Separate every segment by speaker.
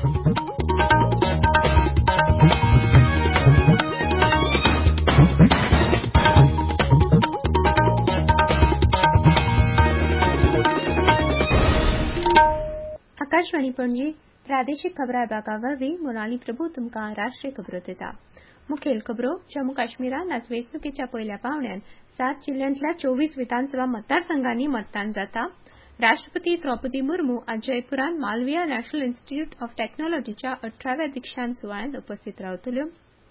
Speaker 1: आकाशवाणी पणजी प्रादेशिक खबरां विभागावरवीं मोनाली प्रभू तुमकां राष्ट्रीय खबरो दिता। मुखेल खबरो जम्मू काश्मीरांत आज वेंचणुकेच्या पयल्या पांवड्यान 7 जिल्ल्यांतल्या 24 विधानसभा मतदारसंघांनी मतदान जाता। राष्ट्रपती द्रौपदी मुर्मू आज जयपुरांत मालविया नॅशनल इन्स्टिट्यूट ऑफ टॅक्नॉलॉजीच्या 18व्या दिक्षांत सुवाळ्यात उपस्थित रावतल्यो।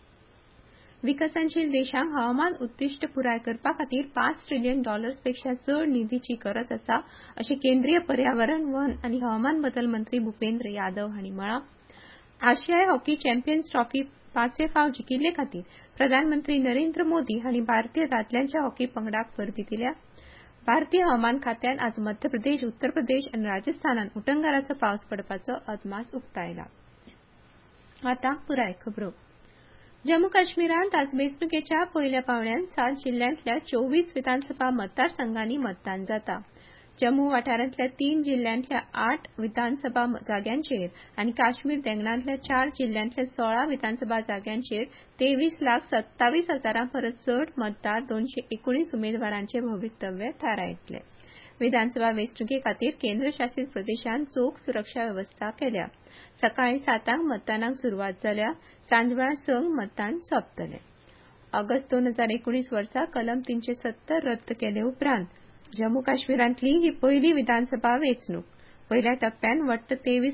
Speaker 1: विकसनशील देशांक हवामान उद्दिष्ट पुराय करपा खातीर $5 ट्रिलियन पेक्षा चड निधीची गरज आसा अशें केंद्रीय पर्यावरण वन आनी हवामान बदल मंत्री भुपेंद्र यादव हांणी म्हळां। आशियाई हॉकी चॅम्पियन्स ट्रॉफी 5वे फावट जिखिल्ले खातीर प्रधानमंत्री नरेंद्र मोदी हांणी भारतीय दादल्यांच्या हॉकी पंगडाक परबी दिल्या। भारतीय हवामान खात्यान आज मध्य प्रदेश, उत्तर प्रदेश आनी राजस्थानांत उटंगाराचो पावस पडपाचो अदमास उक्तायला। आतां पुराय खबरो। जम्मू काश्मीरांत आज वेंचणुकेच्या पयल्या पांवड्यान 7 जिल्ल्यांतल्या 24 विधानसभा मतदारसंघांनी मतदान जाता। जम्मू वाठारांतल्या 3 जिल्ल्यांतल्या 8 विधानसभा जाग्यांचेर आनी काश्मीर देंगणांतल्या 4 जिल्ल्यांतल्या 16 विधानसभा जाग्यांचेर 23,27,000 परस चड मतदार 219 उमेदवारांचे भवितव्य थारायतले। विधानसभा वेंचणुके खातीर केंद्रशासीत प्रदेशांत चोख सुरक्षा वेवस्था केल्या। सकाळीं 7 मतदानाक सुरवात जाल्या, सांजवेळा 6 मतदान सोंपतलें। ऑगस्ट 2019 वर्सा कलम 370 रद्द केले उपरांत जम्मू काश्मीरांतली ही पयली विधानसभा वेंचणूक। पयल्या टप्प्यान वट्ट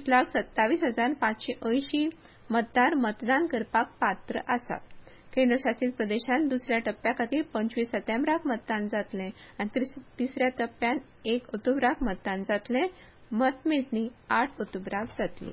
Speaker 1: 23,27,580 मतदार मतदान करपाक पात्र आसात। केंद्रशासीत प्रदेशांत दुसऱ्या टप्प्या खातीर 25 सप्टेंबराक मतदान जातलें आनी तिसऱ्या टप्प्यान 1 ऑक्टोबराक मतदान जातलें। मतमेजणी 8 ऑक्टोबराक जातली।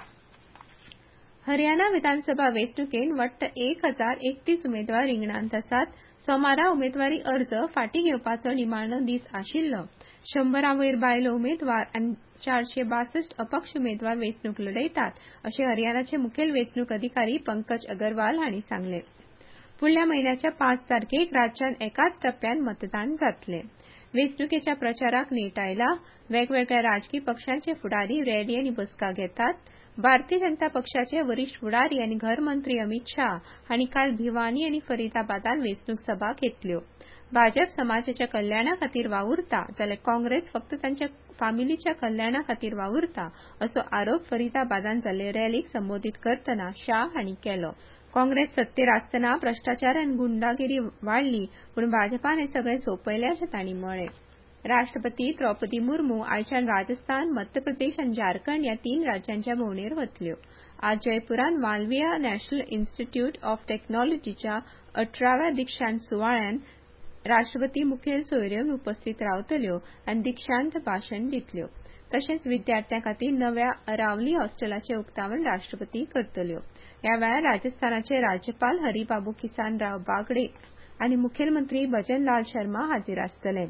Speaker 1: हरियाणा विधानसभा वेंचणुकेंत वट्ट 1031 उमेदवार रिंगणांत आसात। सोमारा उमेदवारी अर्ज फाटीं घेवपाचो निमाणो दीस आशिल्लो। 100 वयर बायलो उमेदवार आनी 462 अपक्ष उमेदवार वेंचणूक लढयतात अशें हरियाणाचे मुखेल वेंचणूक अधिकारी पंकज अगरवाल हांणी सांगलें। फुडल्या म्हयन्याच्या 5 तारखेक राज्यांत एकाच टप्प्यान मतदान जातलें। वेंचणुकेच्या प्रचाराक नेट आयला। वेगवेगळ्या राजकी पक्षांचे फुडारी रॅली आनी बसका घेतात। भारतीय जनता पक्षाचे वरिष्ठ फुडारी आनी घर मंत्री अमित शाह हांणी काल भिवानी आनी फरीदाबादांत वेंचणूक सभा घेतल्यो। भाजप समाजाच्या कल्याणा खातीर वावुरता जाल्यार काँग्रेस फक्त तांच्या फामिलीच्या कल्याणा खातीर वावुरता असो आरोप फरीदाबादांत जाल्ले रॅलीक संबोधीत करतना शाह हांणी केलो। काँग्रेस सत्तेर आसतना भ्रष्टाचार आनी गुंडागिरी वाडली पूण भाजपान हें सगळें सोंपयलें अशें तांणी म्हळें। राष्ट्रपती द्रौपदी मुर्मू आयच्यान राजस्थान, मध्य प्रदेश आनी झारखंड ह्या 3 राज्यांच्या भोंवडेर वतल्यो। आज जयपुरांत मालविया नॅशनल इन्स्टिट्यूट ऑफ टॅक्नॉलॉजीच्या 18व्या दिक्षांत सुवाळ्यात राष्ट्रपती मुखेल सोयऱ्योन उपस्थित रावतल्यो आनी दिक्षांत भाशण दितल्यो। तशेंच विद्यार्थ्यां खातीर नव्या अरावली हॉस्टेलाचें उक्तावण राष्ट्रपती करतल्यो। ह्या वेळार राजस्थानाचे राज्यपाल हरिबाबू किसान राव बागडे आनी मुखेलमंत्री भजन लाल शर्मा हाजीर आसतले।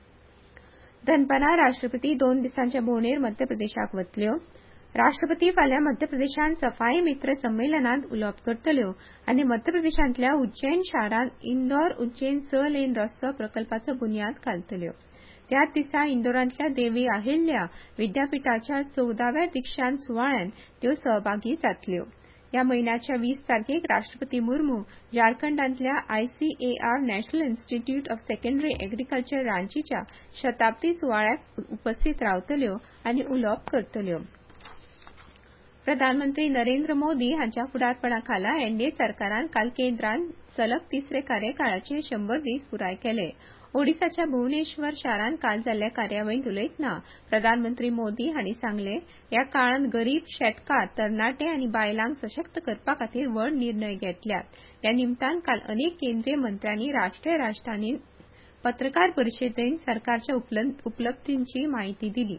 Speaker 1: दनपारां राष्ट्रपती 2 दिसांच्या भोंवडेर मध्य प्रदेशाक वतल्यो। राष्ट्रपती फाल्यां मध्य प्रदेशांत सफाई मित्र संमेलनांत उलोवप करतल्यो आनी मध्य प्रदेशांतल्या उज्जैन शारांत इंदोर उज्जैन 6 लेन रस्तो प्रकल्पाचो बुन्याद घालतल्यो। त्याच दिसा इंदोरांतल्या देवी अहिल्या विद्यापीठाच्या 14व्या दिक्षांत सुवाळ्यान त्यो सहभागी जातल्यो। ह्या म्हयन्याच्या 20 तारखेक राष्ट्रपती मुर्मू झारखंडांतल्या ICAR national institute of secondary agriculture रांचीच्या शताब्दी सुवाळ्याक उपस्थित रावतल्यो आनी उलोवप करतल्यो। प्रधानमंत्री नरेंद्र मोदी हांच्या फुडारपणा खाला एनडीए सरकारान काल केंद्रांत सलग तिसरे कार्यकाळाचे 100 दीस पुराय केले। ओडिसाच्या भुवनेश्वर शारांत काल जाल्ल्या कार्यावळींत उलयतना प्रधानमंत्री मोदी हांणी सांगलें ह्या काळांत गरीब, शेतकार, तरणाटे आनी बायलांक सशक्त करपा खातीर व्हड निर्णय घेतल्यात। ह्या निमतान काल अनेक केंद्रीय मंत्र्यांनी राष्ट्रीय राजधानींत पत्रकार परिशदेंत सरकारच्या उपलब्धींची म्हायती दिली।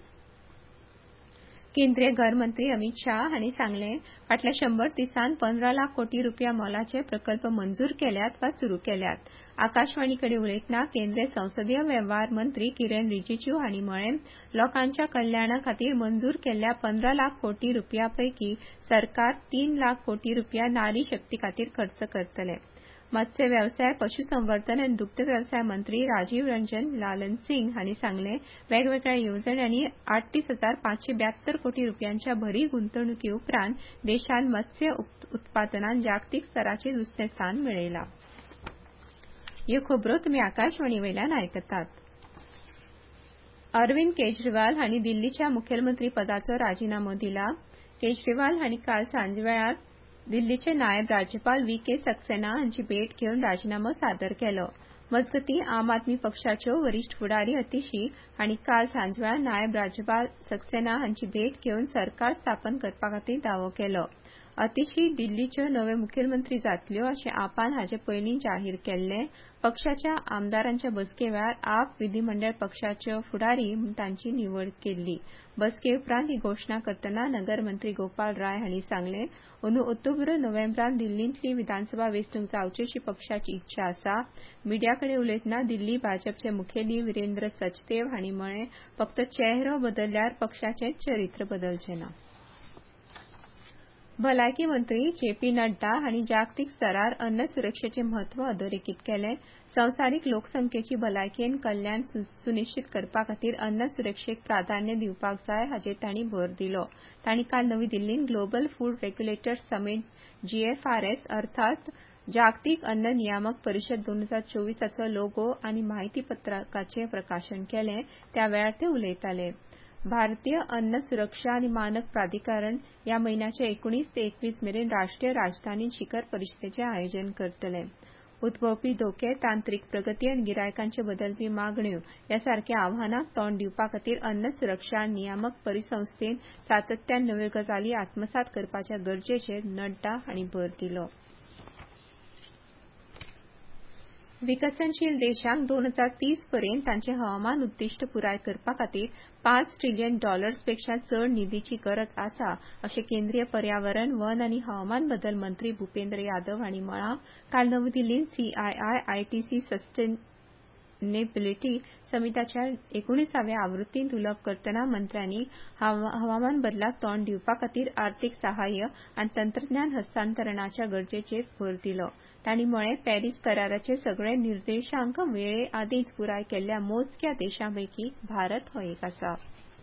Speaker 1: केंद्रीय घर मंत्री अमित शाह हांणी सांगलें फाटल्या 100 दिसांत 15 लाख कोटी रुपया मोलाचे प्रकल्प मंजूर केल्यात वा सुरू केल्यात। आकाशवाणी कडेन उलयतना केंद्रीय संसदीय वेव्हार मंत्री किरण रिजिजू हांणी म्हळें लोकांच्या कल्याणा खातीर मंजूर केल्ल्या 15 लाख कोटी रुपयां पैकी सरकार 3 लाख कोटी रुपया नारी शक्ती खातीर खर्च करतले। मत्स्य वेवसाय, पशुसंवर्धन आनी दुग्ध वेवसाय मंत्री राजीव रंजन लालन सिंग हांणी सांगलें वेगवेगळ्या येवजण्यांनी 38,572 कोटी रुपयांच्या भरीव गुंतवणुकी उपरांत देशांत मत्स्य उत्पादनांत जागतीक स्तराचेर दुसरें स्थान मेळयलां. ह्यो खबरो तुमी आकाशवाणी वयल्यान आयकतात. अरविंद केजरीवाल हांणी दिल्लीच्या मुखेलमंत्री पदाचो राजीनामो दिला. केजरीवाल हांणी काल सांजवेळार दिल्लीचे नायब राज्यपाल व्ही.के. सक्सेना हांची भेट घेवन राजीनामो सादर केलो. मजगतीं आम आदमी पक्षाच्यो वरिश्ठ फुडारी अतिशी हांणी काल सांजवेळार नायब राज्यपाल सक्सेना हांची भेट घेवन सरकार स्थापन करपाखातीर दावो केलो. अतिशी दिल्लीच्यो नव्यो मुखेलमंत्री जातल्यो अशें आपान हाचे पयलीं जाहीर केल्लें. पक्षाच्या आमदारांचे बसके वेळार आप विधीमंडळ पक्षाच्यो फुडारी म्हूण तांची निवड केल्ली. बसके उपरांत ही घोशणा करतना नगर मंत्री गोपाल राय हांणी सांगलें अंदू ऑक्टोबर नोव्हेंबरांत दिल्लींतली विधानसभा वेंचणूक जावची अशी पक्षाची इत्सा आसा. मिडियाकडेन उलयतना दिल्ली भाजपचे मुखेली विरेंद्र सचदेव हांणी म्हळें फकत चेहरो बदल्ल्यार पक्षाचें चरित्र बदलचें ना. भलायकी मंत्री जे.पी. नड्डा हांणी जागतीक स्तरार अन्न सुरक्षेचें म्हत्व अधोरेखीत केलें. संवसारीक लोकसंख्येची भलायकी आनी कल्याण सुनिश्चित करपाखातीर अन्न सुरक्षेक प्राधान्य दिवपाक जाय हाचेर तांणी भर दिलो. तांणी काल नवी दिल्लींत global food regulators summit GFRS अर्थात जागतीक अन्न नियामक परिशद 2024 हाचो लोगो आनी म्हायतीपत्रकाचें प्रकाशन केलें. त्या वेळार ते उलयताले. भारतीय अन्न सुरक्षा आनी मानक प्राधिकरण ह्या म्हयन्याचे 19 ते 21 मेरेन राष्ट्रीय राजधानींत शिखर परिशदेचें आयोजन करतले. उद्भवपी धोके, तांत्रीक प्रगती आनी गिरायकांच्यो बदलपी मागण्यो ह्या सारक्या आव्हानांक तोंड दिवपाखातीर अन्न सुरक्षा नियामक परिसंस्थेन सातत्यान नव्यो गजाली आत्मसात करपाच्या गरजेचेर नड्डा हांणी भर दिलो. विकसनशील देशांक 2030 पर्यंत तांचे हवामान उद्दिश्ट पुराय करपाखातीर $5 ट्रिलियन पेक्षा चड निधीची गरज आसा अशें केंद्रीय पर्यावरण, वन आनी हवामान बदल मंत्री भुपेंद्र यादव हांणी म्हळां. काल नवी दिल्लींत CII-ITC सस्टेनेबिलिटी समिटाच्या 19व्या आवृत्तींत उलोवप करतना मंत्र्यांनी हवामान बदलाक तोंड दिवपाखातीर आर्थीक सहाय्य आनी तंत्रज्ञान हस्तांतरणाच्या गरजेचेर भर दिलो. तांणी म्हळें पॅरीस कराराचे सगळे निर्देशांक वेळे आदींच पुराय केल्ल्या मोजक्या देशांपैकी भारत हो एक आसा.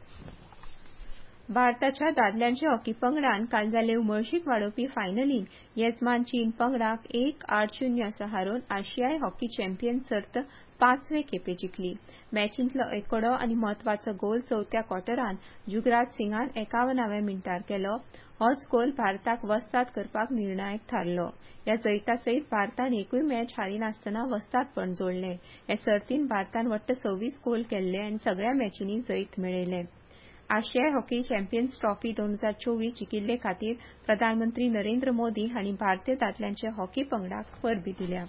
Speaker 1: भारताच्या दादल्यांच्या हॉकी पंगडान काल जाल्ले उमळशीक वाडोवपी फायनलींत येजमान चीन पंगडाक 1-8-0 असो हारोवन आशियाई हॉकी चॅम्पियन सर्त 5वे खेपे जिखली. मॅचींतलो एकोडो आनी म्हत्वाचो गोल चवथ्या क्वॉर्टरांत जुगराज सिंगान 51व्या मिनटार केलो. होच गोल भारताक वस्ताद करपाक निर्णायक थारलो. ह्या जैता सयत भारतान एकूय मॅच हारिनासतना वस्तादपण जोडलें. हे सर्तींत भारतान वट्ट 26 गोल केल्ले आनी सगळ्या मॅचींनी जैत मेळयलें. आशियाई हॉकी चॅम्पियन्स ट्रॉफी 2024 जिखिल्ले खातीर प्रधानमंत्री नरेंद्र मोदी हांणी भारतीय दादल्यांच्या हॉकी पंगडाक परबीं दिल्या.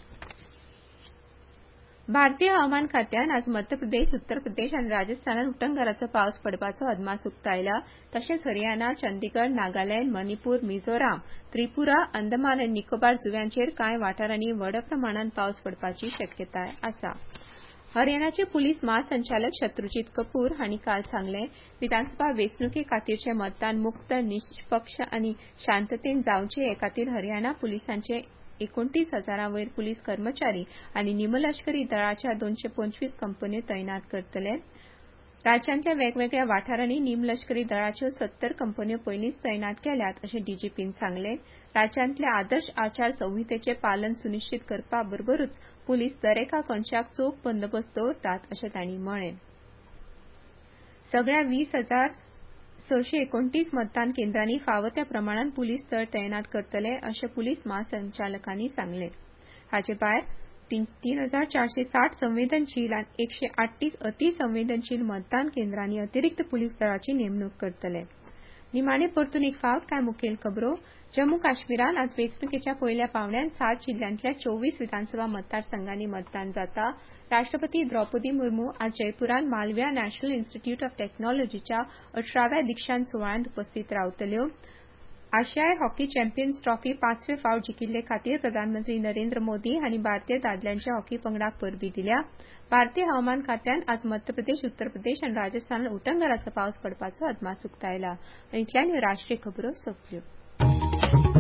Speaker 1: भारतीय हवामान खात्यान आज मध्य प्रदेश, उत्तर प्रदेश आनी राजस्थानात उटंगाराचो पावस पडपाचो अदमास उक्तायला. तशेंच हरियाणा, चंदीगड, नागालँड, मणिपूर, मिझोराम, त्रिपुरा, अंदमान आनी निकोबार जुंव्यांचेर कांय वाठारांनी व्हड प्रमाणांत पावस पडपाची शक्यताय आसा. हरियाणाचे पुलीस महासंचालक शत्रुजीत कपूर हांणी काल सांगलें विधानसभा वेंचणुके खातीरचें मतदान मुक्त, निश्पक्ष आनी शांततेन जावचें हे खातीर हरियाणा पुलिसांचे 29,000 वयर पुलीस कर्मचारी आनी निमलश्करी दळाच्या 225 कंपन्यो तैनात करतले. राज्यांतल्या वेगवेगळ्या वाठारांनी निमलश्करी दळाच्यो 70 कंपन्यो पयलींच तैनात केल्यात अशें डीजीपीन सांगलें. राज्यांतल्या आदर्श आचार संहितेचें पालन सुनिश्चित करपा बरोबरूच पुलीस दरेका खंयच्याक चोख बंदोबस्त दवरतात अशें तांणी म्हळें. सगळ्या 20,629 मतदान केंद्रांनी फावो त्या प्रमाणांत पुलीस दळ तैनात करतले अशें पुलीस महासंचालकांनी सांगलें. हाचे भायर 3,460 संवेदनशील आनी 138 अतिसंवेदनशील मतदान केंद्रांनी अतिरिक्त पुलीस दळाची नेमणूक करतले. निमाणे परतून एक फावट कांय मुखेल खबरो. जम्मू काश्मीरात आज वेंचणुकेच्या पयल्या पांवड्यान 7 जिल्ल्यांतल्या 24 विधानसभा मतदारसंघांनी मतदान जाता. राष्ट्रपती द्रौपदी मुर्मू आज जयपुरांत मालव्या नॅशनल इन्स्टिट्यूट ऑफ टॅक्नॉलॉजीच्या 18व्या दिक्षांत सुवाळ्यांत उपस्थित रावतल्यो. आशियाई हॉकी चॅम्पियन्स ट्रॉफी 5वे फावट जिखिल्ले खातीर प्रधानमंत्री नरेंद्र मोदी हांणी भारतीय दादल्यांच्या हॉकी पंगडाक परबीं दिल्या. भारतीय हवामान खात्यान आज मध्य प्रदेश, उत्तर प्रदेश आनी राजस्थानात उटंगाराचो पावस पडपाचो अदमास उक्तायला. इतल्यान ह्यो राष्ट्रीय खबरो सोंपल्यो.